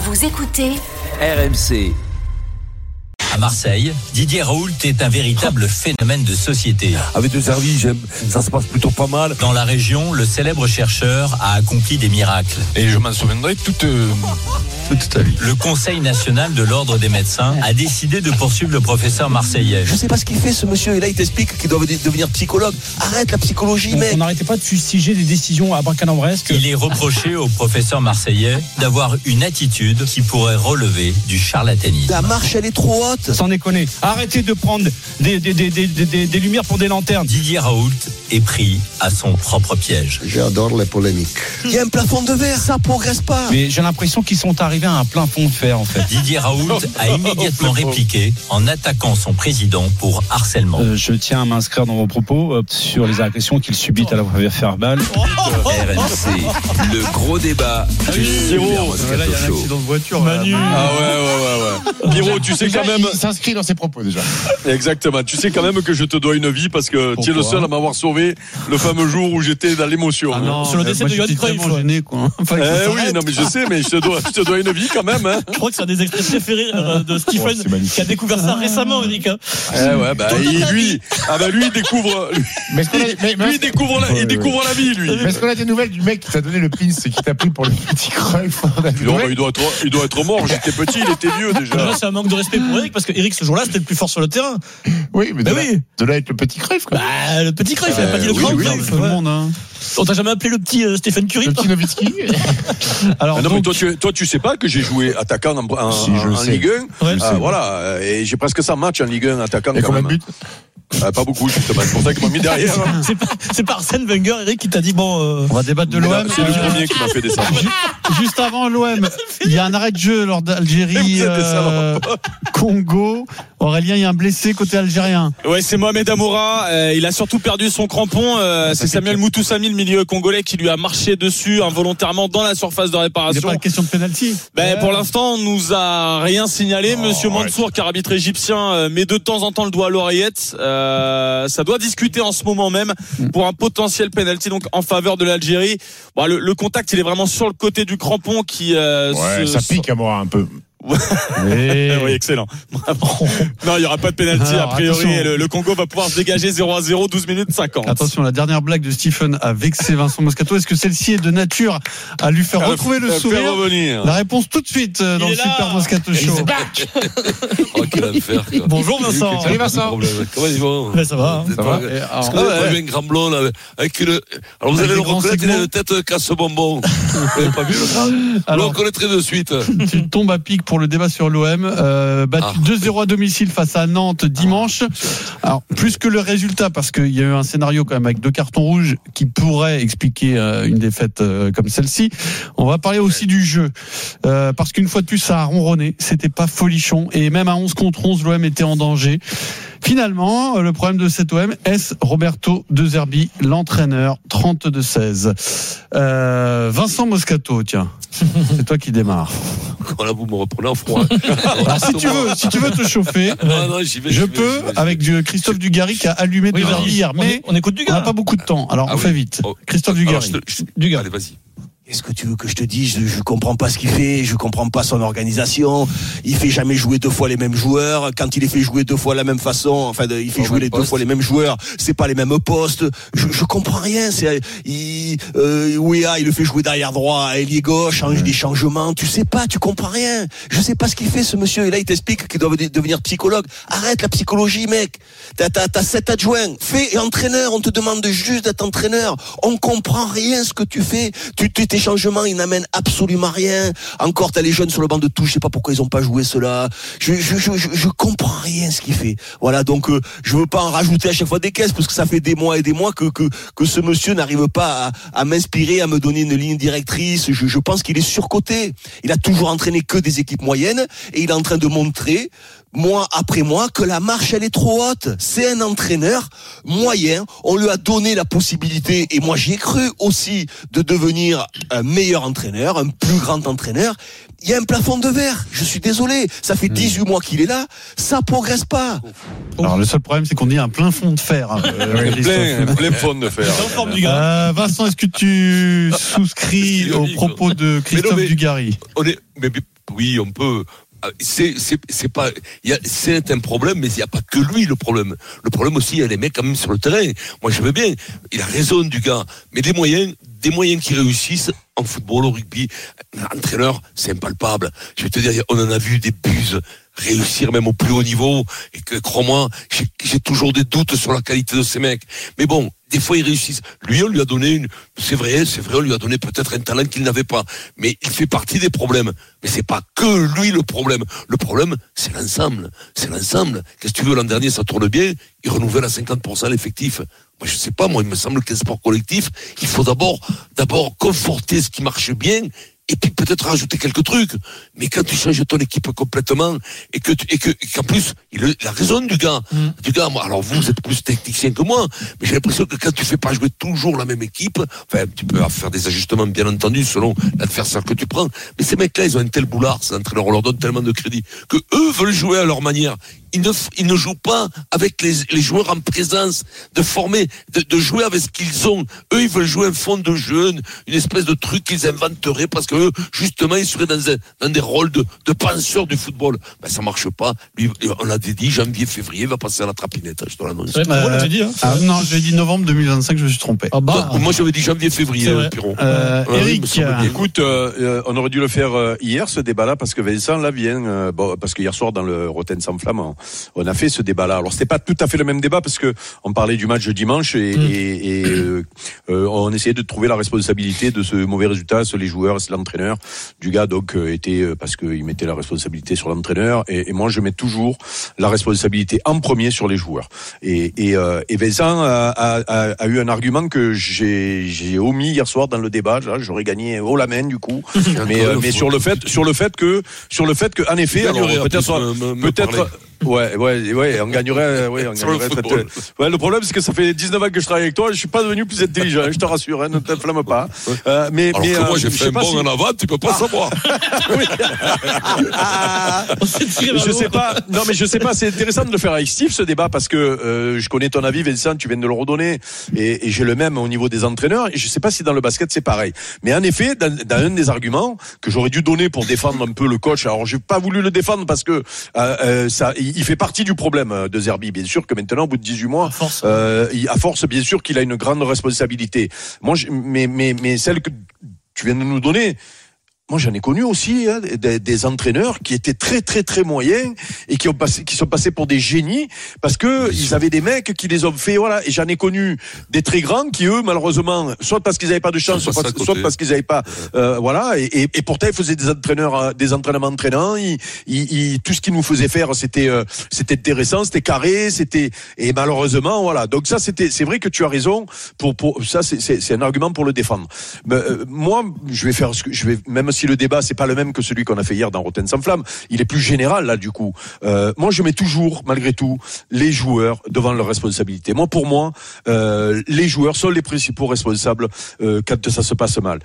Vous écoutez RMC. À Marseille, Didier Raoult est un véritable phénomène de société. Avec De Zerbi, ça se passe plutôt pas mal. Dans la région, le célèbre chercheur a accompli des miracles. Et je m'en souviendrai toute ta vie. Le Conseil national de l'ordre des médecins a décidé de poursuivre le professeur marseillais. Je sais pas ce qu'il fait ce monsieur, et là il t'explique qu'il doit devenir psychologue. Arrête la psychologie, mec. On n'arrêtait pas de fustiger des décisions abracadabresques. Il est reproché au professeur marseillais d'avoir une attitude qui pourrait relever du charlatanisme. La marche elle est trop haute. Sans déconner. Arrêtez de prendre des lumières pour des lanternes. Didier Raoult est pris à son propre piège. J'adore les polémiques. Il y a un plafond de verre, ça progresse pas. Mais j'ai l'impression qu'ils sont arrivés à un plein fond de fer en fait. Didier Raoult a immédiatement répliqué en attaquant son président pour harcèlement. Je tiens à m'inscrire dans vos propos sur les agressions qu'il subit à la voie verbale. RMC, le gros débat du Super Moscato Show. de voiture. Manu. Ah ouais. Pierrot, tu sais quand même. Il s'inscrit dans ses propos déjà. Exactement. Tu sais quand même que je te dois une vie parce que tu es le seul à m'avoir sauvé le fameux jour où j'étais dans l'émotion. Sur le décès de Johan Cruyff. Oui, non mais je sais, mais je te dois une vie quand même. Hein. Je crois que c'est un des extraits préférés de Stephen qui a découvert ça récemment, Eric. Lui, il découvre. Il découvre la vie, lui. Mais est-ce qu'on a des nouvelles du mec qui t'a donné le pin, c'est qui t'a pris pour le petit Cruyff? Il doit être mort. J'étais petit, il était vieux déjà. Là, c'est un manque de respect pour Eric parce que Eric ce jour-là c'était le plus fort sur le terrain. Oui, mais de là être le petit Cruyff, quoi. Bah, le petit Cruyff, il a pas dit le grand. Tout le monde. Hein. On t'a jamais appelé le petit Stephen Curry? Le petit Nowitzki. Alors, non, mais toi, tu sais pas que j'ai joué attaquant en Ligue 1. Ouais, voilà, et j'ai presque 100 matchs en Ligue 1 attaquant. Et combien de buts? Pas beaucoup, justement. C'est pour ça qu'ils m'ont mis derrière. C'est pas Arsène Wenger, Eric, qui t'a dit on va débattre de l'OM. C'est le premier qui m'a fait descendre. Juste avant l'OM, il y a un arrêt de jeu lors d'Algérie Congo. Aurélien, il y a un blessé côté algérien. Ouais, c'est Mohamed Amoura. Il a surtout perdu son crampon. C'est Samuel Moutoussamy, le milieu congolais, qui lui a marché dessus involontairement dans la surface de réparation. Il n'y a pas de question de penalty. Pour l'instant, on nous a rien signalé. Monsieur Mansour, qui est arbitre égyptien, met de temps en temps le doigt à l'oreillette. Ça doit discuter en ce moment même pour un potentiel penalty donc en faveur de l'Algérie. Bon, le contact, il est vraiment sur le côté du crampon qui. Ça pique à moi un peu. Oui, excellent. Non, il n'y aura pas de pénalty a priori. Le Congo va pouvoir se dégager 0-0, 12 minutes 50. Attention, la dernière blague de Stephen a vexé Vincent Moscato. Est-ce que celle-ci est de nature à lui faire retrouver le sourire? La réponse tout de suite dans le Super Moscato Show. Oh, quel affaire. Bonjour Vincent. Salut Vincent. Comment ils vont? Ça va. Ça va. Parce qu'on a pas vu un grand blond là, avec une. Alors vous allez le reconnaître, il a une tête casse-bonbon. Vous n'avez pas vu le grand? Alors on connaîtrait de suite. Tu tombes à pic pour le débat sur l'OM, battu 2-0 à domicile face à Nantes dimanche. Alors plus que le résultat, parce qu'il y a eu un scénario quand même avec 2 cartons rouges qui pourrait expliquer une défaite comme celle-ci. On va parler aussi du jeu, parce qu'une fois de plus ça a ronronné, c'était pas folichon, et même à 11 contre 11 l'OM était en danger. Finalement, le problème de cet OM, est Roberto De Zerbi, l'entraîneur, 32-16. Vincent Moscato, tiens, c'est toi qui démarre. Voilà, vous me reprenez en froid. Alors, si tu veux te chauffer, je peux, avec Christophe Dugarry qui a allumé De Zerbi hier, mais on écoute Dugarry. On n'a pas beaucoup de temps, alors on fait vite. Christophe Dugarry. Dugarry, allez, vas-y. Qu'est-ce que tu veux que je te dise? Je comprends pas ce qu'il fait, je comprends pas son organisation. Il fait jamais jouer 2 fois les mêmes joueurs. Quand il les fait jouer 2 fois la même façon, enfin, il fait jouer les 2 fois les mêmes joueurs. C'est pas les mêmes postes. Je comprends rien. Ouéa, il le fait jouer derrière droit, ailier gauche, change des changements. Tu sais pas, tu comprends rien. Je sais pas ce qu'il fait, ce monsieur. Et là, il t'explique qu'il doit devenir psychologue. Arrête la psychologie, mec. T'as 7 adjoints. Fais entraîneur. On te demande juste d'être entraîneur. On comprend rien ce que tu fais. Tes changements, ils n'amènent absolument rien. Encore, t'as les jeunes sur le banc de touche, je sais pas pourquoi ils ont pas joué cela. Je comprends rien ce qu'il fait. Voilà, donc je veux pas en rajouter à chaque fois des caisses, parce que ça fait des mois et des mois que ce monsieur n'arrive pas à m'inspirer, à me donner une ligne directrice. Je pense qu'il est surcoté. Il a toujours entraîné que des équipes moyennes, et il est en train de montrer mois après mois que la marche elle est trop haute. C'est un entraîneur moyen, on lui a donné la possibilité, et moi j'y ai cru aussi, de devenir un meilleur entraîneur, un plus grand entraîneur. Il y a un plafond de verre. Je suis désolé. Ça fait 18 mois qu'il est là. Ça progresse pas. Alors, le seul problème, c'est qu'on dit un plein fond de fer. Un plein fond de fer. C'est en forme du gars. Vincent, est-ce que tu souscris aux propos de Christophe Dugarry? Oui, on peut. C'est pas, c'est un problème, mais il n'y a pas que lui le problème. Le problème aussi, il y a les mecs quand même sur le terrain. Moi, je veux bien. Il a raison, du gars. Mais des moyens qui réussissent en football, au rugby, un entraîneur, c'est impalpable. Je vais te dire, on en a vu des buses réussir même au plus haut niveau. Et que, crois-moi, j'ai toujours des doutes sur la qualité de ces mecs. Mais bon, des fois, ils réussissent. Lui, on lui a donné c'est vrai, on lui a donné peut-être un talent qu'il n'avait pas. Mais il fait partie des problèmes. Mais c'est pas que lui le problème. Le problème, c'est l'ensemble. Qu'est-ce que tu veux, l'an dernier, ça tourne bien. Il renouvelle à 50% l'effectif. Moi, je sais pas, il me semble qu'un sport collectif, il faut d'abord conforter ce qui marche bien, et puis peut-être rajouter quelques trucs. Mais quand tu changes ton équipe complètement, et qu'en plus, il a raison du gars. Moi, alors vous êtes plus technicien que moi, mais j'ai l'impression que quand tu fais pas jouer toujours la même équipe, enfin, tu peux faire des ajustements, bien entendu, selon l'adversaire que tu prends. Mais ces mecs-là, ils ont un tel boulard, ces entraîneurs, on leur donne tellement de crédit, que eux veulent jouer à leur manière. Ils ne jouent pas avec les joueurs en présence, de former, de jouer avec ce qu'ils ont. Eux, ils veulent jouer un fond de jeu, une espèce de truc qu'ils inventeraient parce que eux, justement, ils seraient dans des rôles de penseurs du football. Ben, ça marche pas. Lui, on l'a dit, janvier, février, il va passer à la trapinette. Je te l'annonce. Non, j'ai dit novembre 2025, je me suis trompé. Moi, j'avais dit janvier, février, Piron. Eric. Écoute, on aurait dû le faire hier, ce débat-là, parce que Vincent, là, vient, parce que hier soir, dans le Rotten sans flamme, on a fait ce débat-là. Alors c'était pas tout à fait le même débat parce que on parlait du match de dimanche et on essayait de trouver la responsabilité de ce mauvais résultat sur les joueurs, c'est l'entraîneur du gars donc était parce qu'il mettait la responsabilité sur l'entraîneur et moi je mets toujours la responsabilité en premier sur les joueurs. Et Vincent a eu un argument que j'ai omis hier soir dans le débat. Là, j'aurais gagné haut la main du coup. mais sur le fait que en effet, alors peut-être. Ouais, on gagnerait. Le problème, c'est que ça fait 19 ans que je travaille avec toi, je suis pas devenu plus intelligent, je te rassure, ne t'inflamme pas. Mais moi, j'ai fait un bond en avant, tu peux pas savoir. Je sais pas. Non, mais je sais pas. C'est intéressant de le faire avec Steve, ce débat, parce que je connais ton avis, Vincent, tu viens de le redonner, et j'ai le même au niveau des entraîneurs. Et je sais pas si dans le basket c'est pareil. Mais en effet, dans un des arguments que j'aurais dû donner pour défendre un peu le coach, alors j'ai pas voulu le défendre parce que il fait partie du problème de Zerbi. Bien sûr que maintenant, au bout de 18 mois, à force, bien sûr qu'il a une grande responsabilité. Moi, mais celle que tu viens de nous donner, moi, j'en ai connu aussi des entraîneurs qui étaient très très très moyens et qui sont passés pour des génies parce que ils avaient des mecs qui les ont fait, voilà. Et j'en ai connu des très grands qui eux, malheureusement, soit parce qu'ils n'avaient pas de chance, soit parce qu'ils n'avaient pas, voilà. Et pourtant, ils faisaient des entraînements entraînants. Tout ce qu'ils nous faisaient faire, c'était intéressant, c'était carré, et malheureusement, voilà. Donc ça, c'est vrai que tu as raison. Pour ça, c'est un argument pour le défendre. Moi, je vais même si le débat c'est pas le même que celui qu'on a fait hier dans Rotten sans flamme, il est plus général là du coup. Moi je mets toujours malgré tout les joueurs devant leurs responsabilités. Pour moi, les joueurs sont les principaux responsables quand ça se passe mal.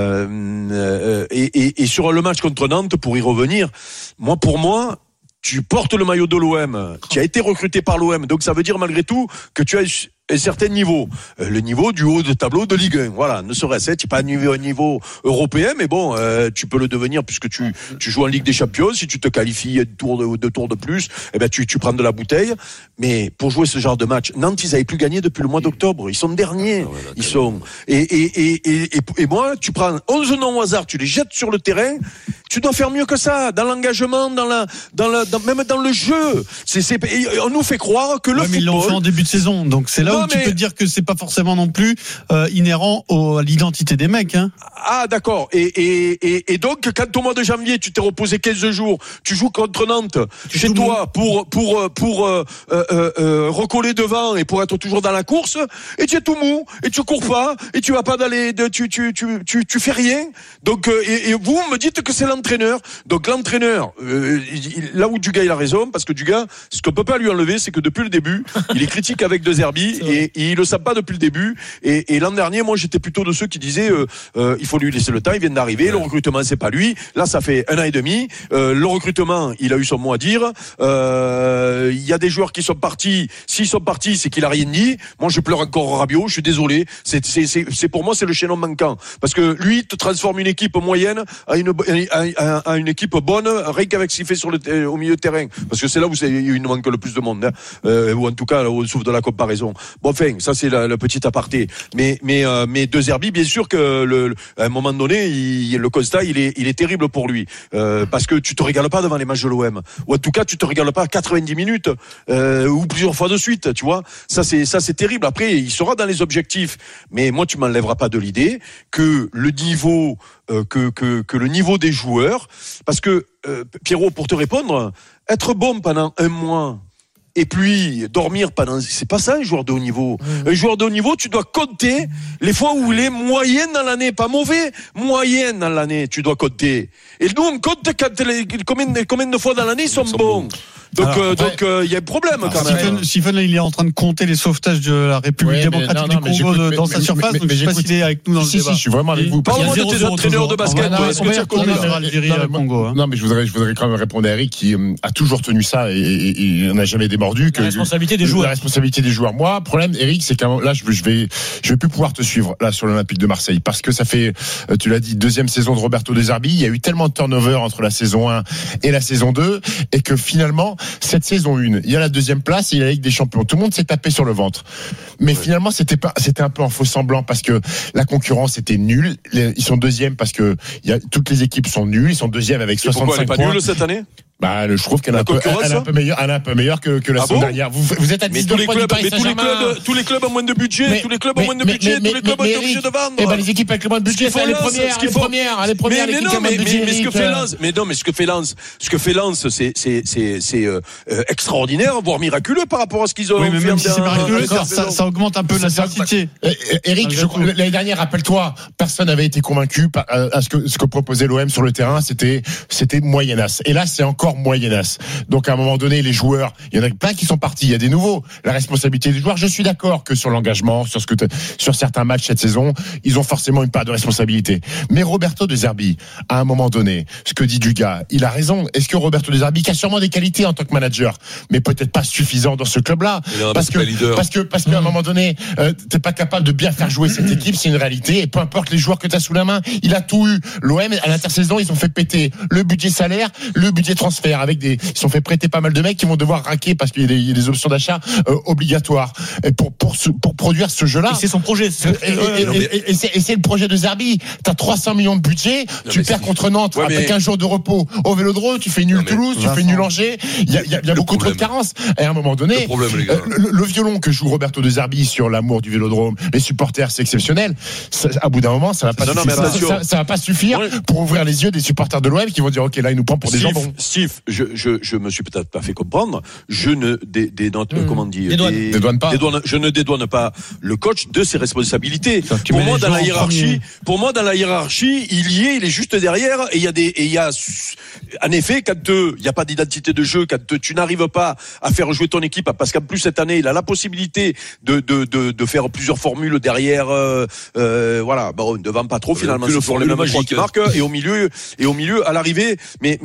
Et sur le match contre Nantes, pour y revenir, pour moi, tu portes le maillot de l'OM, tu as été recruté par l'OM, donc ça veut dire malgré tout que tu as un certain niveau, le niveau du haut de tableau de Ligue 1, voilà, ne serait-ce, tu n'es pas un niveau européen, mais bon, tu peux le devenir puisque tu joues en Ligue des Champions, si tu te qualifies deux tours de plus, eh ben tu prends de la bouteille, mais pour jouer ce genre de match, Nantes, ils n'avaient plus gagné depuis le mois d'octobre, ils sont derniers, et moi, tu prends 11 noms au hasard, tu les jettes sur le terrain, tu dois faire mieux que ça, dans l'engagement, même dans le jeu, on nous fait croire que le football... Mais ils l'ont fait en début de saison, donc c'est là où tu peux dire que c'est pas forcément non plus inhérent à l'identité des mecs. Hein. Ah d'accord. Et donc quand au mois de janvier tu t'es reposé 15 jours, tu joues contre Nantes chez toi pour recoller devant et pour être toujours dans la course, et tu es tout mou et tu cours pas et tu vas pas tu fais rien. Donc et vous me dites que c'est l'entraîneur l'entraîneur. Donc l'entraîneur, là où Dugas il a raison, parce que Dugas, ce qu'on peut pas lui enlever, c'est que depuis le début, il est critique avec De Zerbi et il le sait pas depuis le début. Et l'an dernier, moi j'étais plutôt de ceux qui disaient il faut lui laisser le temps, il vient d'arriver, le recrutement c'est pas lui. Là ça fait 1 an et demi, le recrutement il a eu son mot à dire. Il y a des joueurs qui sont partis. S'ils sont partis, c'est qu'il a rien dit. Moi je pleure encore Rabiot, je suis désolé. C'est pour moi c'est le chaînon manquant parce que lui te transforme une équipe moyenne à une équipe bonne rien qu'avec ce qu'il fait au milieu de terrain, parce que c'est là où il nous manque le plus de monde, hein. Ou en tout cas là où on souffre de la comparaison. Bon, enfin ça c'est le petit aparté, mais De Zerbi, bien sûr que à un moment donné le constat il est terrible pour lui, parce que tu te régales pas devant les matchs de l'OM, ou en tout cas tu te régales pas 90 minutes ou plusieurs fois de suite, tu vois. Ça c'est terrible. Après il sera dans les objectifs, mais moi tu m'enlèveras pas de l'idée que le niveau que le niveau des joueurs, parce que Pierrot, pour te répondre, être bon pendant 1 mois et puis dormir pendant, c'est pas ça un joueur de haut niveau. Un joueur de haut niveau, tu dois compter les fois où il est moyen dans l'année, pas mauvais, moyen dans l'année, tu dois compter. Et nous on compte combien de fois dans l'année ils sont bons. Donc il y a un problème quand même. Stephen là, il est en train de compter les sauvetages de la République démocratique du Congo dans sa surface. Donc je sais pas s'il est avec nous dans le débat. Si, je suis vraiment avec vous. Parle-moi de tes entraîneurs de basket. Est-ce que tu as connu l'Algérie à Congo? Non, mais je voudrais quand même répondre à Eric qui a toujours tenu ça et n'a jamais démordu. La responsabilité des joueurs. La responsabilité des joueurs. Moi, problème, Eric, c'est que là, je vais plus pouvoir te suivre là sur l'Olympique de Marseille parce que ça fait, tu l'as dit, 2e saison de Roberto De Zerbi. Il y a eu tellement de turnover entre la saison 1 et la saison 2 et que finalement, cette saison 1, il y a la 2e place et il y a la Ligue des Champions. Tout le monde s'est tapé sur le ventre. Mais finalement, c'était un peu en faux semblant parce que la concurrence était nulle. Ils sont 2e parce que toutes les équipes sont nulles. Ils sont 2e avec 65 points. Pourquoi elle est pas nulle cette année? Je trouve qu'elle est un peu meilleure que la saison dernière. Vous êtes à 10 de points du Paris Saint-Germain. Tous les clubs ont moins de budget, tous les clubs ont moins de budget, tous les clubs ont été obligés de vendre. Eh ben, les équipes avec le moins de budget, c'est les premières, l'équipe qui a moins de budget. Mais ce que fait Lens, c'est extraordinaire, voire miraculeux par rapport à ce qu'ils ont fait. Même si c'est miraculeux, ça augmente un peu l'adversité. Eric, l'année dernière, rappelle-toi, personne n'avait été convaincu à ce que proposait l'OM sur le terrain, c'était moyennasse. Et là, c'est encore moyennasse. Donc à un moment donné, les joueurs, il y en a plein qui sont partis, il y a des nouveaux. La responsabilité des joueurs, je suis d'accord que sur l'engagement, sur certains matchs cette saison, ils ont forcément une part de responsabilité. Mais Roberto De Zerbi, à un moment donné, ce que dit Dugas, il a raison. Est-ce que Roberto De Zerbi, qui a sûrement des qualités en tant que manager, mais peut-être pas suffisant dans ce club-là, parce qu'à un moment donné, t'es pas capable de bien faire jouer cette équipe, c'est une réalité. Et peu importe les joueurs que t'as sous la main, il a tout eu. L'OM à l'intersaison, ils ont fait péter le budget salaire, le budget transfert, ils sont fait prêter pas mal de mecs qui vont devoir raquer parce qu'il y a des options d'achat obligatoires pour produire ce jeu-là. Et c'est son projet. Et c'est le projet de Zerbi. T'as 300 millions de budget, tu perds contre Nantes avec 15 jours de repos au Vélodrome, tu fais nul Toulouse, tu fais nul Angers. Il y a beaucoup trop de carences. Et à un moment donné, le violon que joue Roberto De Zerbi sur l'amour du Vélodrome, les supporters, c'est exceptionnel. À bout d'un moment, ça va pas suffire pour ouvrir les yeux des supporters de l'OM qui vont dire ok, là il nous prend pour des jambons. Steve, je me suis peut-être pas fait comprendre. Je ne je ne dédouane pas le coach de ses responsabilités. Pour moi, dans la hiérarchie, il est juste derrière. Et il y a, en effet, quand il n'y a pas d'identité de jeu, quand tu n'arrives pas à faire jouer ton équipe, parce qu'en plus cette année, il a la possibilité de faire plusieurs formules derrière. Voilà, bon, on ne vend pas trop finalement. C'est pour les mêmes trois qui marquent et au milieu à l'arrivée. Mais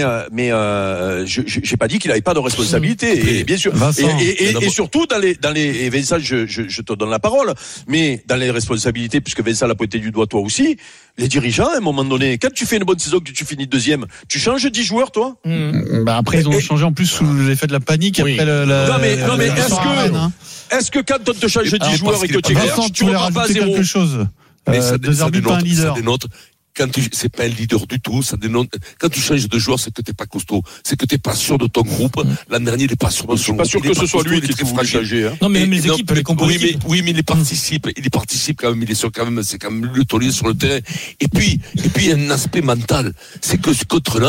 j'ai pas dit qu'il n'avait pas de responsabilité. Et bien sûr. Et surtout dans les et Vincent, je te donne la parole, mais dans les responsabilités, puisque Vincent l'a pointé du doigt toi aussi, les dirigeants, à un moment donné, quand tu fais une bonne saison, que tu finis 2e, tu changes 10 joueurs, toi? Après, ils ont changé en plus sous l'effet de la panique. Oui. Après non, mais est-ce que quand on te change 10 joueurs et que tu Vincent, tu voulais rajouter quelque chose? De Zerbi, pas un leader. C'est pas un leader du tout, ça dénonce. Quand tu changes de joueur, c'est que t'es pas costaud, c'est que t'es pas sûr de ton groupe. L'an dernier, il est pas sûr de son groupe. Je suis pas sûr que ce soit lui qui faut changer. Non, mais même les équipes, les composés. Oui, mais il participe quand même, c'est quand même le taulier sur le terrain. Et puis, il y a un aspect mental. C'est que contre Nantes,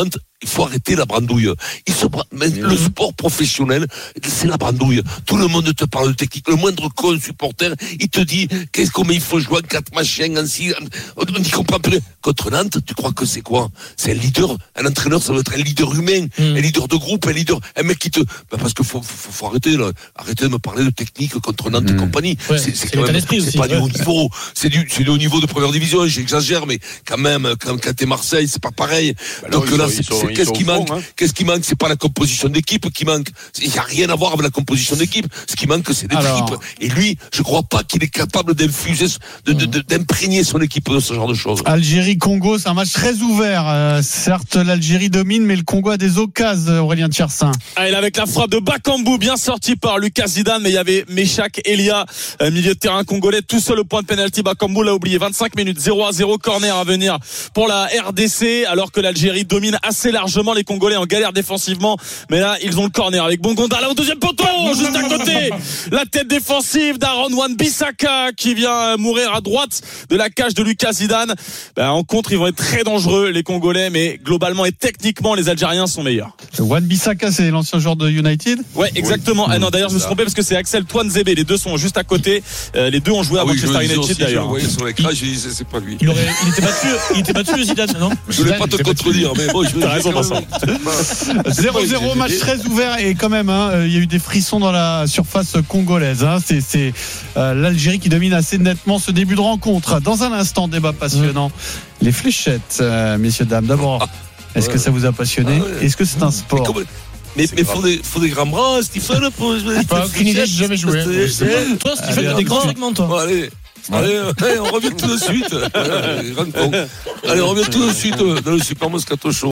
il faut arrêter la brandouille. Le sport professionnel, c'est la brandouille. Tout le monde te parle de technique. Le moindre con supporter, il te dit comment il faut jouer en 4 machins, en 6. On n'y comprend plus. Contre Nantes, tu crois que c'est quoi? C'est un leader. Un entraîneur, ça doit être un leader humain, un leader de groupe, un mec qui te. Parce qu'il faut arrêter là. Arrêter de me parler de technique contre Nantes et compagnie. Ouais, c'est quand même. C'est pas du haut niveau. C'est du haut niveau de première division. J'exagère, mais quand même, quand t'es Marseille, c'est pas pareil. Donc là, qu'est-ce qui manque? Qu'est-ce qui manque? C'est pas la composition d'équipe qui manque. Il n'y a rien à voir avec la composition d'équipe. Ce qui manque, c'est des tripes. Et lui, je crois pas qu'il est capable d'infuser, d'imprégner son équipe de ce genre de choses. Algérie-Congo, c'est un match très ouvert. Certes, l'Algérie domine, mais le Congo a des occasions, Aurélien Tiersin. Allez, avec la frappe de Bakambu, bien sorti par Lucas Zidane, mais il y avait Meshak Elia, milieu de terrain congolais, tout seul au point de pénalty. Bakambu l'a oublié. 25 minutes, 0-0, corner à venir pour la RDC, alors que l'Algérie domine assez largement, les Congolais en galère défensivement, mais là ils ont le corner avec Bongonda là au deuxième poteau, juste à côté, la tête défensive d'Aaron Wan-Bissaka qui vient mourir à droite de la cage de Lucas Zidane. En contre, ils vont être très dangereux les Congolais, mais globalement et techniquement les Algériens sont meilleurs. Wan-Bissaka, c'est l'ancien joueur de United? Ouais, exactement. Non, d'ailleurs je me suis trompé parce que c'est Axel Touanzebe, les deux sont juste à côté, les deux ont joué à Manchester United d'ailleurs. Oui, sur l'écran, j'ai dit c'est pas lui. Il était battu Zidane, non? Je voulais pas te contredire, mais bon, T'as raison, Vincent. 0-0, match très ouvert et quand même, il y a eu des frissons dans la surface congolaise. C'est l'Algérie qui domine assez nettement ce début de rencontre. Dans un instant, débat passionnant. Les fléchettes, messieurs, dames. D'abord, est-ce que ça vous a passionné? Est-ce que c'est un sport? Mais faut des grands bras, Stephen, pour jouer. Pas aucune idée, j'ai jamais joué. Toi, Stephen, t'as des grands segments, toi. Allez, on revient tout de suite. Allez, on revient tout de suite dans le Super Moscato Show.